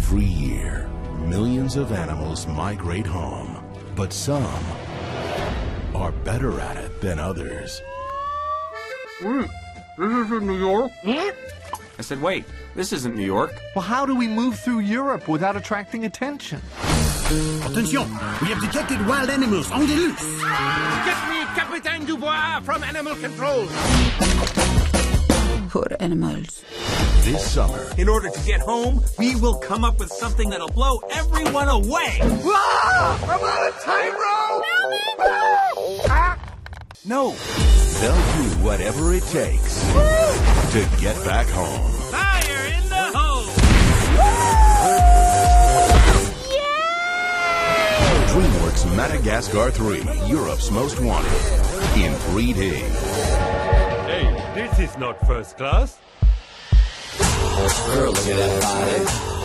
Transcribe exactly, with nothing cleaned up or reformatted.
Every year, millions of animals migrate home, but some are better at it than others. Wait, this isn't New York? I said, wait, this isn't New York. Well, how do we move through Europe without attracting attention? Attention! We have detected wild animals on the loose! Get me Capitaine Dubois from Animal Control! Poor animals. This summer, In order to get home, we will come up with something that'll blow everyone away! Ah! I'm on a tightrope! Ah! No! they'll do whatever it takes to get back home. Fire in the hole! DreamWorks Madagascar three, Europe's Most Wanted, in three D. Hey, this is not first class. Girl, look at that body.